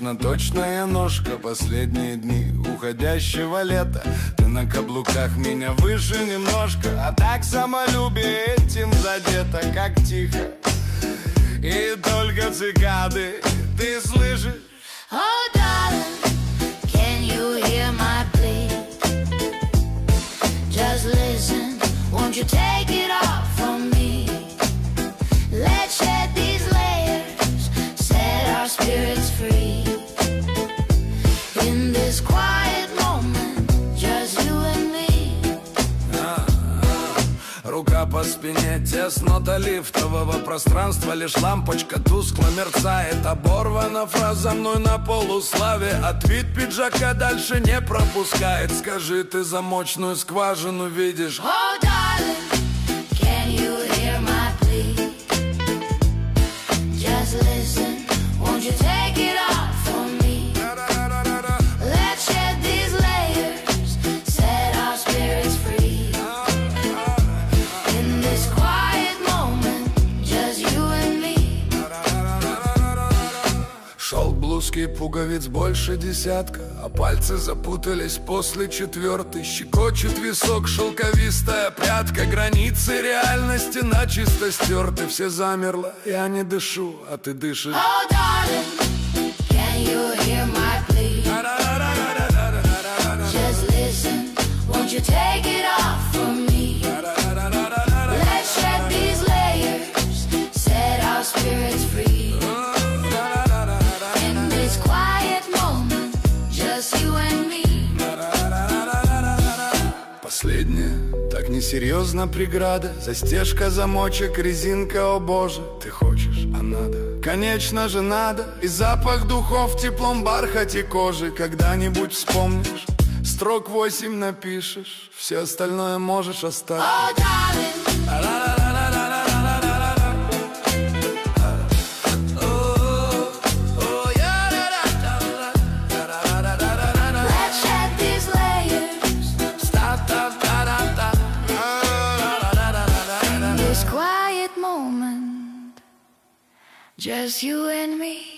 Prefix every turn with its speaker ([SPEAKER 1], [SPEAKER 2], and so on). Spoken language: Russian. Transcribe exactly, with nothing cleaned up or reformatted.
[SPEAKER 1] точная ножка. Последние дни уходящего лета, ты на каблуках меня выше немножко. А так самолюбие этим задето, как тихо. И только цикады ты слышишь.
[SPEAKER 2] Oh, darling, can you hear my plea? Just listen, won't you take it off from me? Let's shed these layers, set our spirits free. In this quiet moment, just you and me.
[SPEAKER 1] Рука по спине, теснота лифтового пространства. Лишь лампочка тускло мерцает. Оборвана фраза мной на полуславе. Отвид пиджака дальше не пропускает. Скажи, ты замочную скважину видишь?
[SPEAKER 2] Oh, darling, can you hear my plea? Just listen, won't you take it off from me? Let's shed these layers, set our spirits free. In this quiet moment, just you and me.
[SPEAKER 1] Шел блузки, пуговиц больше десятка, а пальцы запутались после четвертой. Щекочет висок шелковистая прядка. Границы реальности начисто стерты. Все замерло, я не дышу, а ты дышишь.
[SPEAKER 2] Oh, darling, can you hear my plea? Just listen, won't you take it off from me? Let's shed these layers, set our spirits free. In this quiet moment, just you and me.
[SPEAKER 1] Последняя, так несерьезно преграда. Застежка, замочек, резинка, о боже. Ты хочешь, а надо. Конечно же надо. И запах духов в теплом бархате кожи. Когда-нибудь вспомнишь, строк восемь напишешь. Все остальное можешь оставить.
[SPEAKER 2] Oh, darling, just you and me.